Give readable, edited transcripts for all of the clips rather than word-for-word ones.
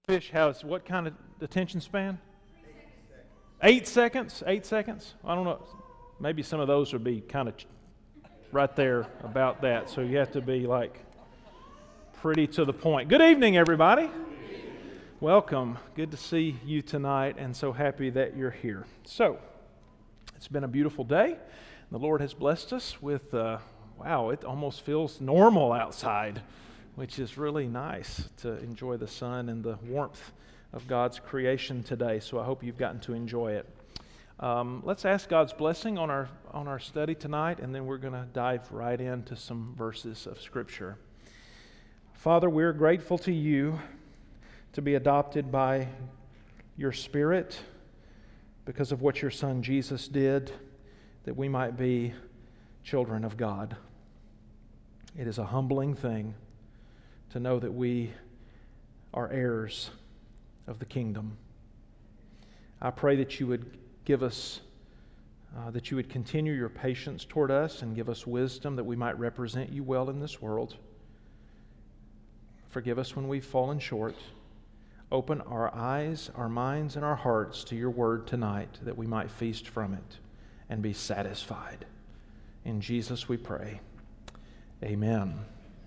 Fish has what kind of attention span? 8 seconds. 8 seconds? I don't know. Maybe some of those would be kind of right there about that. So you have to be like pretty to the point. Good evening, everybody. Welcome. Good to see you tonight, and so happy that you're here. So it's been a beautiful day. The Lord has blessed us with, wow, it almost feels normal outside, which is really nice to enjoy the sun and the warmth of God's creation today. So I hope you've gotten to enjoy it. Let's ask God's blessing on our study tonight, and then we're going to dive right into some verses of Scripture. Father, we're grateful to you to be adopted by your Spirit because of what your Son Jesus did, that we might be children of God. It is a humbling thing to know that we are heirs of the kingdom. I pray that you would give us, that you would continue your patience toward us and give us wisdom that we might represent you well in this world. Forgive us when we've fallen short. Open our eyes, our minds, and our hearts to your word tonight that we might feast from it and be satisfied. In Jesus we pray. Amen.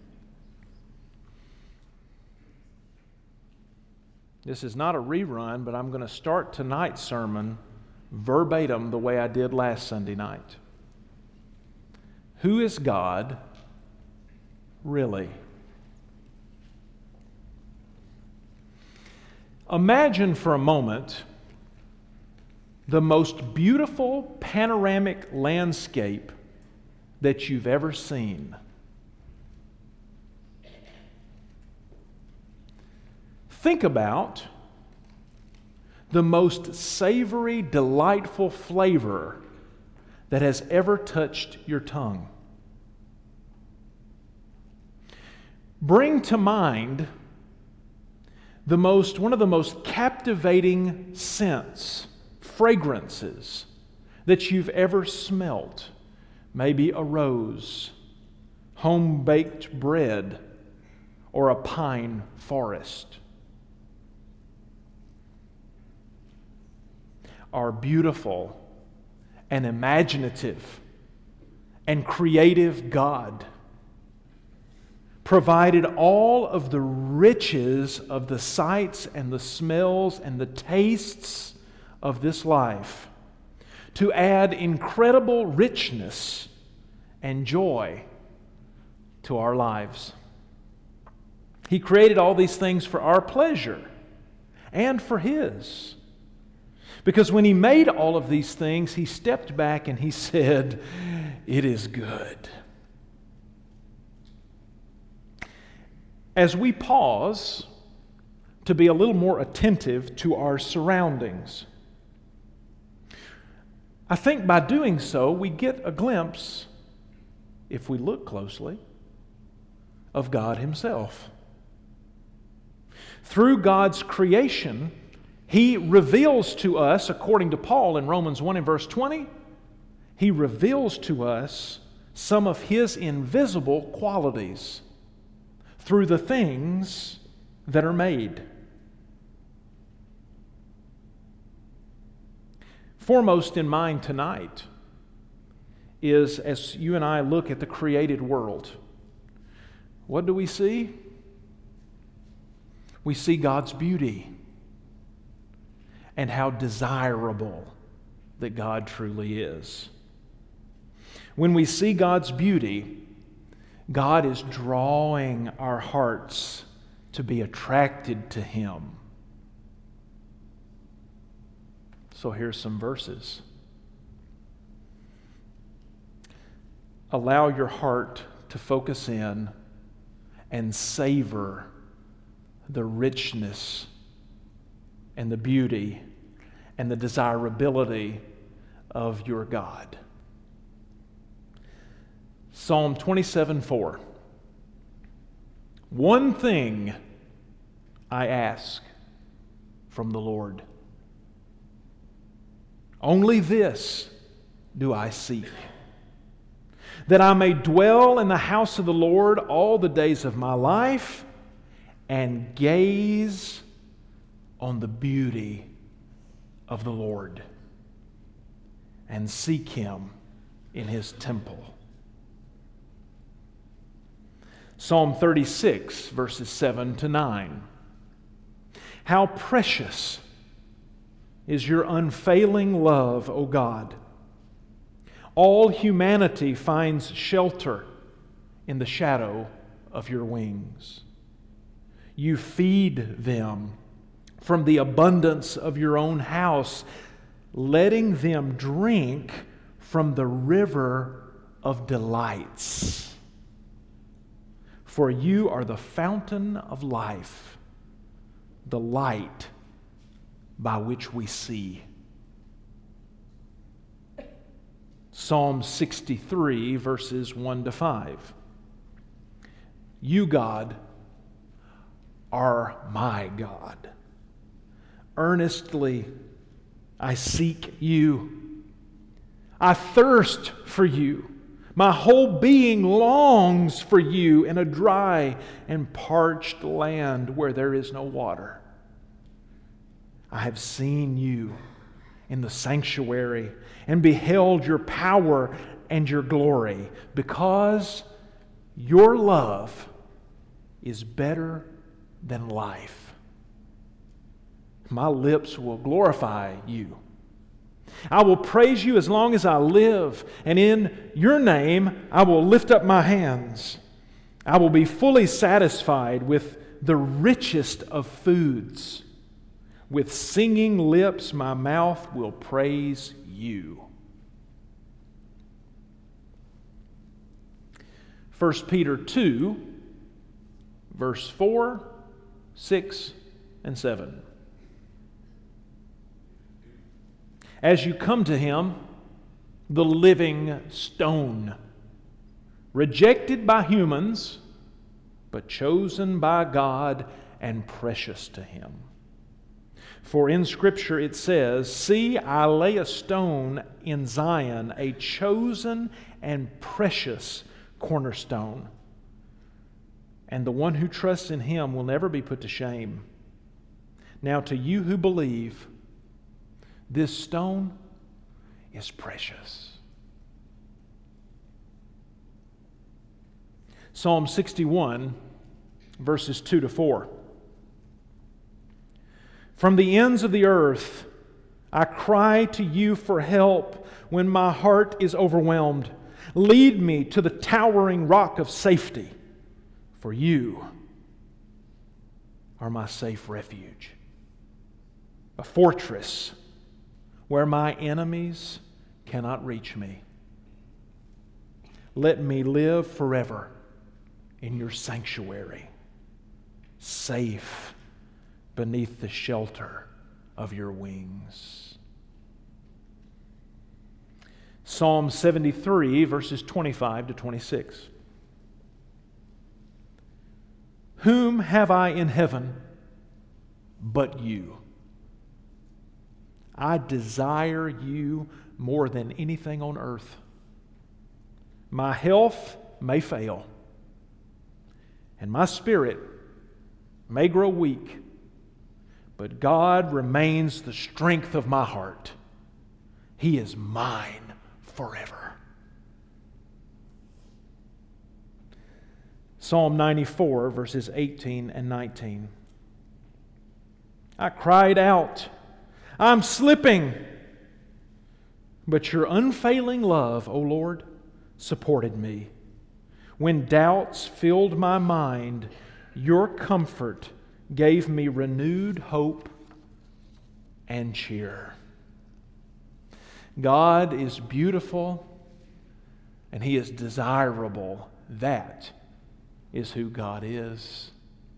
This is not a rerun, but I'm going to start tonight's sermon verbatim the way I did last Sunday night. Who is God really? Imagine for a moment the most beautiful panoramic landscape that you've ever seen. Think about the most savory, delightful flavor that has ever touched your tongue. Bring to mind one of the most captivating scents, fragrances that you've ever smelt. Maybe a rose, home-baked bread, or a pine forest. Our beautiful and imaginative and creative God provided all of the riches of the sights and the smells and the tastes of this life to add incredible richness and joy to our lives. He created all these things for our pleasure and for His. Because when He made all of these things, He stepped back and He said, "It is good." As we pause to be a little more attentive to our surroundings, I think by doing so, we get a glimpse, if we look closely, of God Himself. Through God's creation, He reveals to us, according to Paul in Romans 1 and verse 20, He reveals to us some of His invisible qualities through the things that are made. Foremost in mind tonight is, as you and I look at the created world, what do we see? We see God's beauty and how desirable that God truly is. When we see God's beauty, God is drawing our hearts to be attracted to Him. So here's some verses. Allow your heart to focus in and savor the richness and the beauty and the desirability of your God. Psalm 27:4. One thing I ask from the Lord. Only this do I seek, that I may dwell in the house of the Lord all the days of my life and gaze on the beauty of the Lord and seek Him in His temple. Psalm 36, verses 7 to 9. How precious is your unfailing love, O God! All humanity finds shelter in the shadow of your wings. You feed them from the abundance of your own house, letting them drink from the river of delights. For you are the fountain of life, the light by which we see. Psalm 63, verses 1 to 5. You, God, are my God. Earnestly I seek you. I thirst for you. My whole being longs for you in a dry and parched land where there is no water. I have seen you in the sanctuary and beheld your power and your glory, because your love is better than life. My lips will glorify you. I will praise you as long as I live, and in your name I will lift up my hands. I will be fully satisfied with the richest of foods. With singing lips my mouth will praise you. 1 Peter 2, verse 4, 6, and 7. As you come to Him, the living stone, rejected by humans, but chosen by God and precious to Him. For in Scripture it says, "See, I lay a stone in Zion, a chosen and precious cornerstone. And the one who trusts in Him will never be put to shame." Now to you who believe, this stone is precious. Psalm 61, verses 2 to 4. From the ends of the earth, I cry to you for help when my heart is overwhelmed. Lead me to the towering rock of safety, for you are my safe refuge, a fortress where my enemies cannot reach me. Let me live forever in your sanctuary, safe beneath the shelter of your wings. Psalm 73, verses 25 to 26. Whom have I in heaven but you? I desire you more than anything on earth. My health may fail, and my spirit may grow weak, but God remains the strength of my heart. He is mine forever. Psalm 94, verses 18 and 19. I cried out, I'm slipping, but your unfailing love, O Lord, supported me. When doubts filled my mind, your comfort gave me renewed hope and cheer. God is beautiful and He is desirable. That is who God is.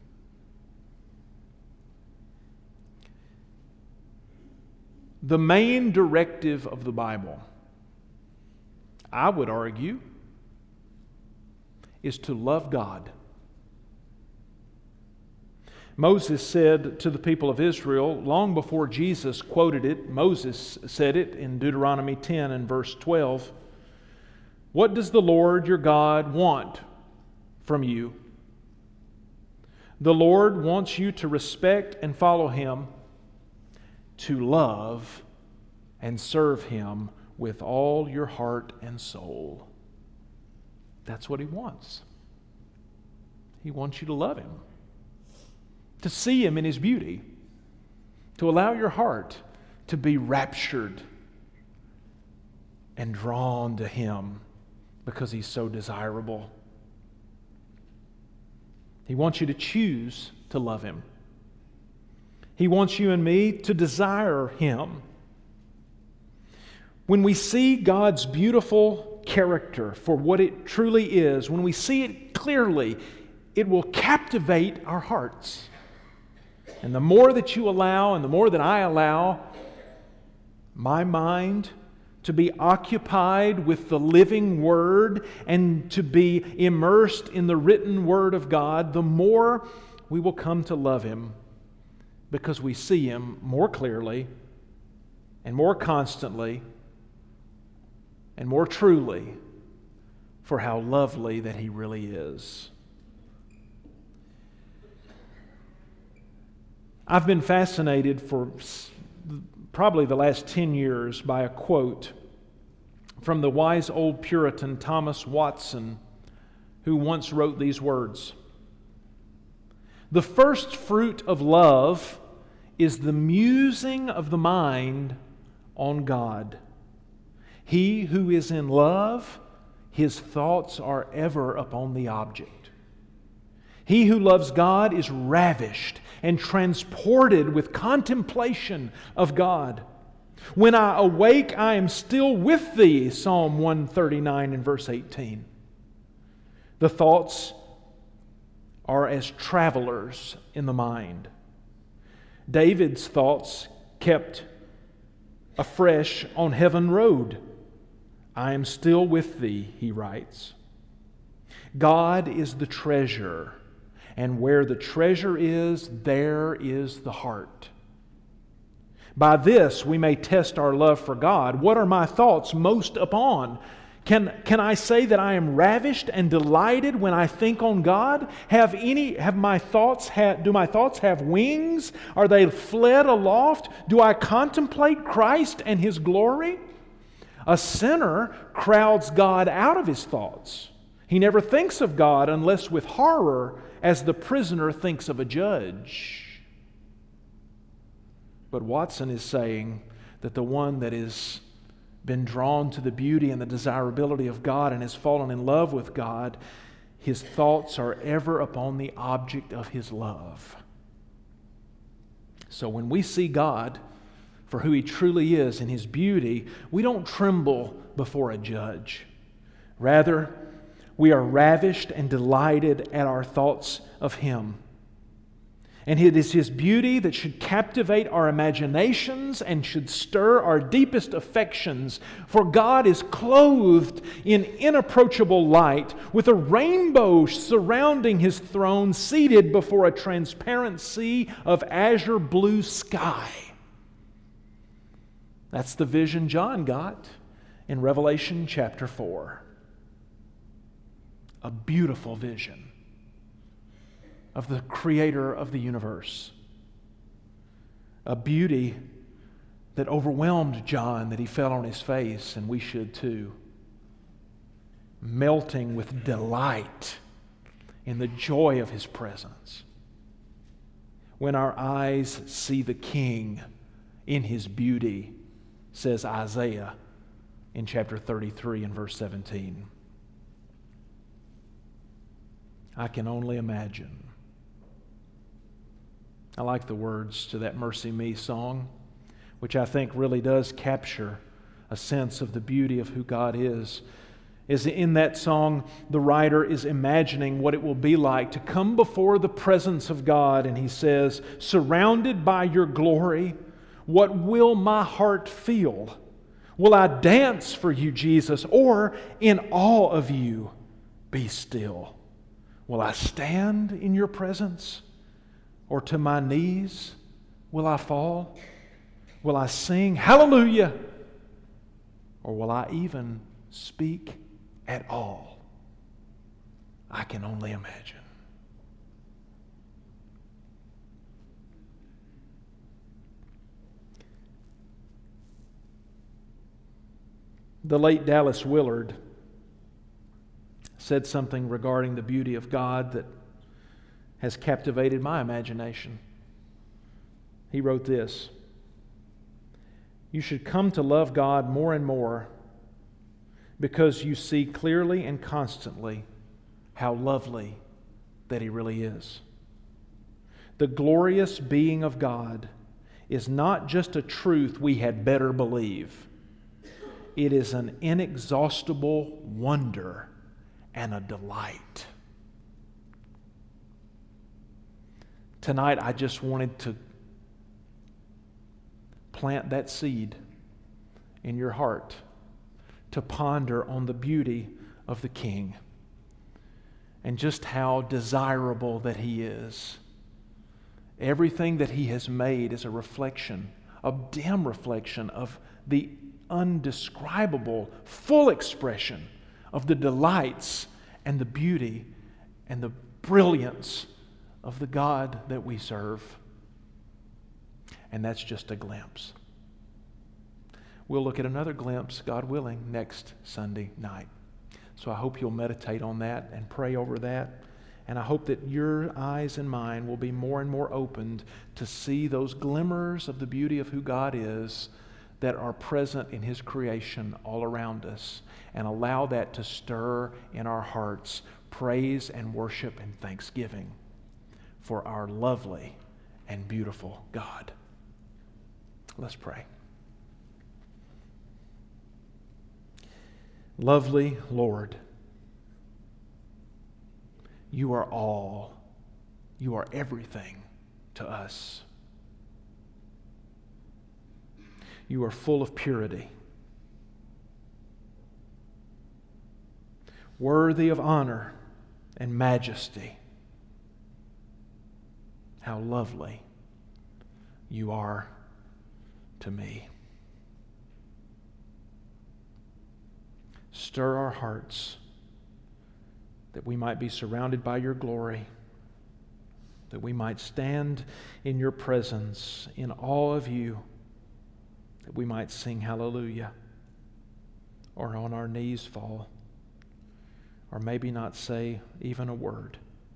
The main directive of the Bible, I would argue, is to love God. Moses said to the people of Israel, long before Jesus quoted it, Moses said it in Deuteronomy 10 and verse 12, "What does the Lord your God want from you? The Lord wants you to respect and follow Him, to love and serve Him with all your heart and soul. That's what He wants. He wants you to love Him, to see Him in His beauty, to allow your heart to be raptured and drawn to Him because He's so desirable. He wants you to choose to love Him. He wants you and me to desire Him. When we see God's beautiful character for what it truly is, when we see it clearly, it will captivate our hearts. And the more that you allow, and the more that I allow my mind to be occupied with the living Word and to be immersed in the written Word of God, the more we will come to love Him because we see Him more clearly and more constantly and more truly for how lovely that He really is. I've been fascinated for probably the last 10 years by a quote from the wise old Puritan Thomas Watson, who once wrote these words: "The first fruit of love is the musing of the mind on God. He who is in love, his thoughts are ever upon the object. He who loves God is ravished and transported with contemplation of God. When I awake, I am still with Thee," Psalm 139 and verse 18. The thoughts are as travelers in the mind. David's thoughts kept afresh on heaven road. "I am still with Thee," he writes. God is the treasure, and where the treasure is, there is the heart. By this we may test our love for God. What are my thoughts most upon? Can I say that I am ravished and delighted when I think on God? Do my thoughts have wings? Are they fled aloft? Do I contemplate Christ and His glory? A sinner crowds God out of his thoughts. He never thinks of God unless with horror, as the prisoner thinks of a judge. But Watson is saying that the one that has been drawn to the beauty and the desirability of God and has fallen in love with God, his thoughts are ever upon the object of his love. So when we see God for who He truly is in His beauty, we don't tremble before a judge. Rather, we are ravished and delighted at our thoughts of Him. And it is His beauty that should captivate our imaginations and should stir our deepest affections. For God is clothed in inapproachable light, with a rainbow surrounding His throne, seated before a transparent sea of azure blue sky. That's the vision John got in Revelation chapter 4. A beautiful vision of the Creator of the universe. A beauty that overwhelmed John, that he fell on his face, and we should too. Melting with delight in the joy of His presence. When our eyes see the King in His beauty, says Isaiah in chapter 33 and verse 17. I can only imagine. I like the words to that Mercy Me song, which I think really does capture a sense of the beauty of who God is. In that song, the writer is imagining what it will be like to come before the presence of God, and he says, "Surrounded by Your glory, what will my heart feel? Will I dance for You, Jesus, or in awe of You be still? Will I stand in Your presence, or to my knees will I fall? Will I sing hallelujah, or will I even speak at all?" I can only imagine. The late Dallas Willard said something regarding the beauty of God that has captivated my imagination. He wrote this: "You should come to love God more and more because you see clearly and constantly how lovely that He really is. The glorious being of God is not just a truth we had better believe. It is an inexhaustible wonder and a delight." Tonight, I just wanted to plant that seed in your heart to ponder on the beauty of the King and just how desirable that He is. Everything that He has made is a reflection, a dim reflection of the undescribable, full expression of the delights and the beauty and the brilliance of the God that we serve. And that's just a glimpse. We'll look at another glimpse, God willing, next Sunday night. So I hope you'll meditate on that and pray over that. And I hope that your eyes and mine will be more and more opened to see those glimmers of the beauty of who God is that are present in His creation all around us, and allow that to stir in our hearts praise and worship and thanksgiving for our lovely and beautiful God. Let's pray. Lovely Lord, You are all, You are everything to us. You are full of purity, worthy of honor and majesty. How lovely You are to me. Stir our hearts that we might be surrounded by Your glory, that we might stand in Your presence in awe of You, that we might sing hallelujah, or on our knees fall, or maybe not say even a word,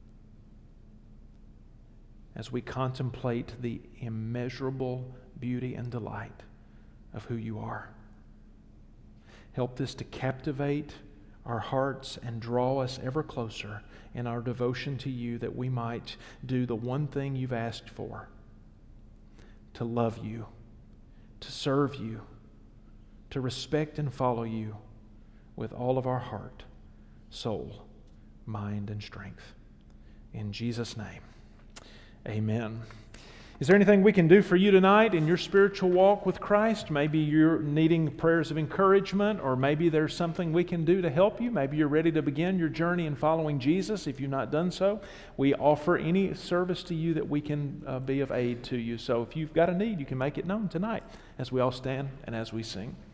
as we contemplate the immeasurable beauty and delight of who You are. Help this to captivate our hearts and draw us ever closer in our devotion to You, that we might do the one thing You've asked for: to love You, to serve You, to respect and follow You with all of our heart, soul, mind, and strength. In Jesus' name, amen. Is there anything we can do for you tonight in your spiritual walk with Christ? Maybe you're needing prayers of encouragement, or maybe there's something we can do to help you. Maybe you're ready to begin your journey in following Jesus. If you've not done so, we offer any service to you that we can be of aid to you. So if you've got a need, you can make it known tonight as we all stand and as we sing.